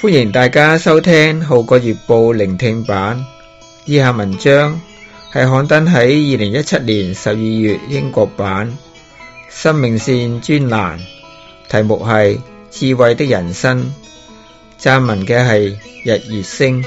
歡迎大家收聽《號角月報》聆聽版。以下文章係刊登喺2017年12月英國版《生命線》專欄，題目係智慧的人生。撰文嘅係日月星。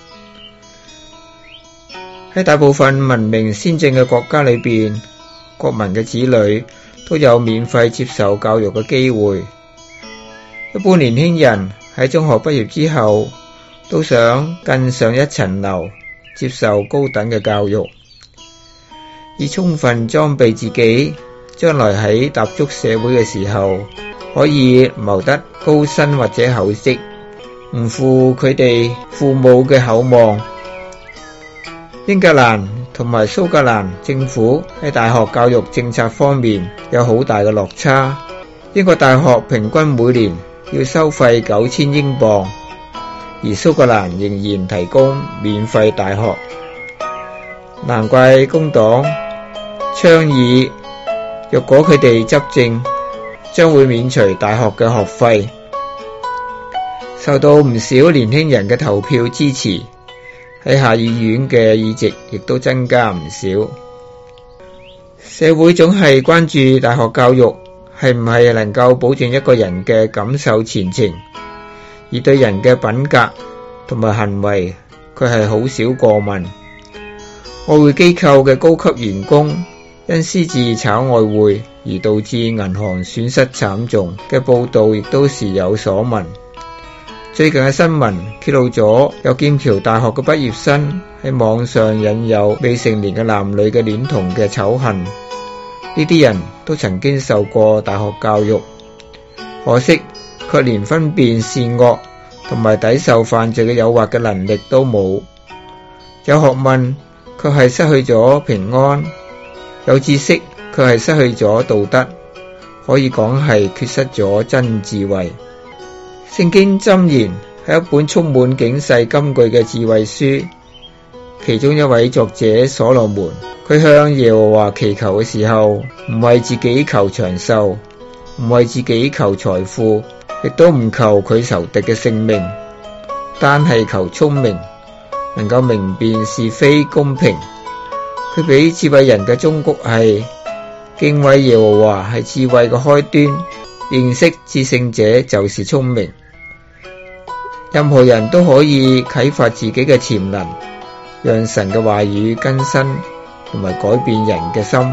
喺大部分文明先進嘅國家裏邊，國民嘅子女都有免費接受教育嘅機會。一般年輕人喺中學畢業之後，都想更上一層樓，接受高等嘅教育，以充分裝備自己，將來喺踏足社會嘅時候，可以謀得高薪或者厚職，唔負佢哋父母嘅厚望。英格蘭同埋蘇格蘭政府喺大學教育政策方面有好大嘅落差。英國大學平均每年要收費9000英鎊，而蘇格蘭仍然提供免費大學。難怪工黨倡議，若果佢哋執政，將會免除大學嘅學費。受到唔少年輕人嘅投票支持，喺下議院嘅議席亦都增加唔少。社會總係關注大學教育係唔係能夠保證一個人嘅感受前程，而對人嘅品格同埋行為，佢係好少過問。外匯機構嘅高級員工因私自炒外匯而導致銀行損失慘重嘅報道亦都時有所聞。最近嘅新聞揭露咗有劍橋大學嘅畢業生喺網上引誘未成年嘅男女嘅戀童嘅醜行。呢啲人都曾經受過大學教育，可惜卻連分辨善惡同埋抵受犯罪嘅誘惑嘅能力都冇。有學問卻係失去咗平安，有知識卻係失去咗道德，可以講係缺失咗真智慧。聖經箴言係一本充滿警世金句嘅智慧書，其中一位作者所羅門，佢向耶和華祈求嘅時候，唔為自己求長壽，唔為自己求財富，亦都唔求佢仇敵嘅性命，單係求聰明，能夠明辨是非公平。佢俾智慧人嘅忠告係：敬畏耶和華係智慧嘅開端，認識至聖者就是聰明。任何人都可以啟發自己嘅潛能，讓神嘅話語更新同埋改變人嘅心。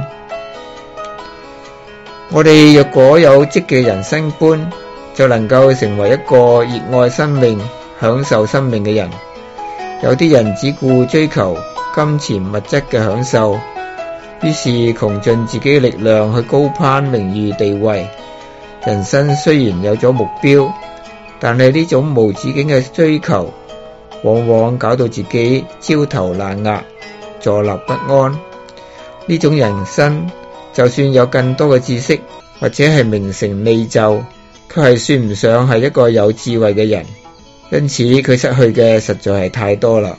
我哋若果有積極人生觀，就能夠成為一個熱愛生命、享受生命嘅人。有啲人只顧追求金錢物質嘅享受，於是窮盡自己嘅力量去高攀名譽地位。人生雖然有咗目標，但係呢種無止境嘅追求，往往搞到自己焦頭爛額、坐立不安。呢種人生，就算有更多嘅知識或者係名成利就，卻係算唔上係一個有智慧嘅人。因此佢失去嘅實在係太多啦。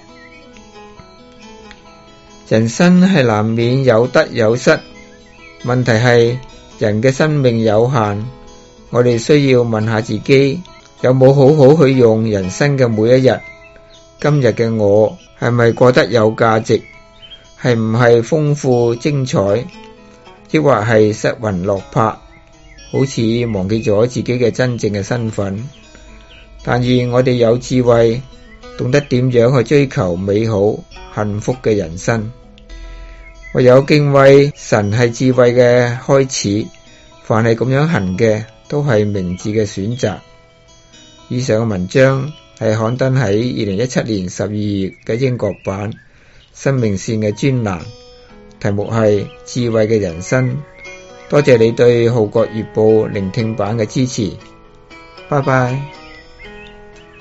人生係難免有得有失，問題係人嘅生命有限，我哋需要問下自己，有冇好好去用人生嘅每一日？今日嘅我係咪過得有價值？係唔係豐富精彩？抑或係失魂落魄，好似忘記咗自己嘅真正嘅身份？但願我哋有智慧，懂得點樣去追求美好幸福嘅人生。唯有敬畏神係智慧嘅開始，凡係咁樣行嘅，都係明智嘅選擇。以上嘅文章係刊登喺2017年12月嘅英國版《生命線》嘅專欄，題目係智慧嘅人生。多謝你對《號角月報》聆聽版嘅支持，拜拜。